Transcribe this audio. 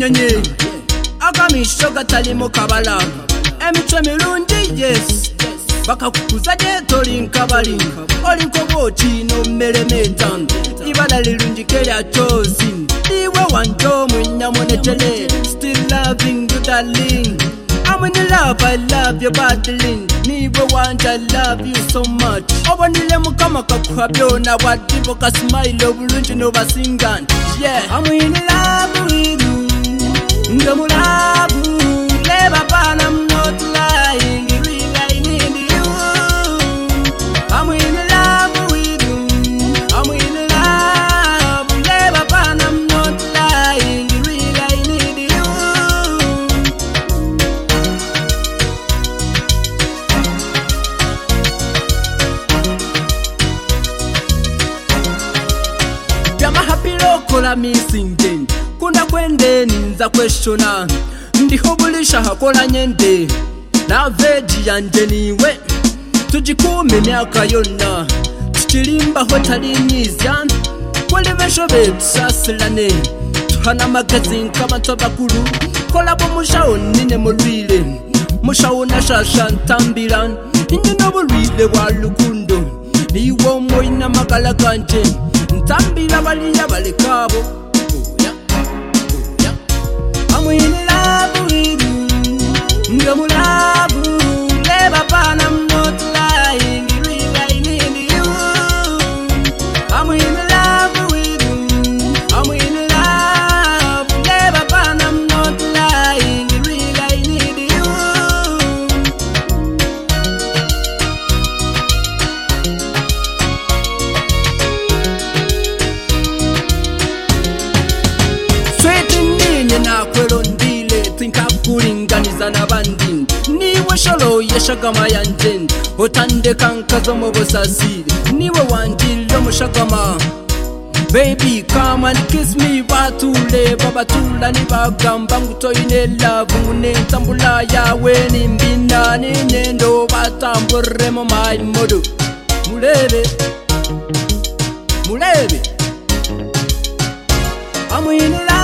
menye akamisho gatali mukabala emicho mirungi yes bakakukuza je toli nkabali olinko boti no melemeta ibala lirungi kelya chozi iwe wanjo munyamonetele still loving you darling. I'm in love, I love you battling. Nibo want, I love you so much. Obanile mukama kakwabyo na wadibo ka smile obulungi no basingan. Yeah, I'm in love with you. Ngamu love, never pan, I'm not lying. Really, I need you. I'm in love with you. I'm in love, never pan, I'm not lying. Really, I need you. Yama happy lokola missing day. Kuna kwende ninza questiona. Ndihobulisha hakola nyende. Na veji yanje niwe. Tujikume myaka yonna. Tuchilimba hotali nizya. Kweli besho betu sasilane. Tuhana magazine kama tobakulu. Kola bo mushao nine mulwile. Mushao na shasha ntambilan. Inye no bulwile wa lukundo. Niwo moina makala kanje. Ntambila baliya balekabo. I'm in love with you. Ngamu love, never pan, I'm not lying. Really, I need you. I'm in love with you. I'm in love, never pan, I'm not lying. Really, I need you. Na kwelondile tinka kulinganiza na bandi niwe sholo yeshagama yanjen otande kankazo mobosasi niwe wanjilo mushagama baby come and kiss me batule babatula ni bagamba ngutoyine love ngune tambula yawe ni mbina ni nendo batambure mo my modu mulebe mulebe I'm in love.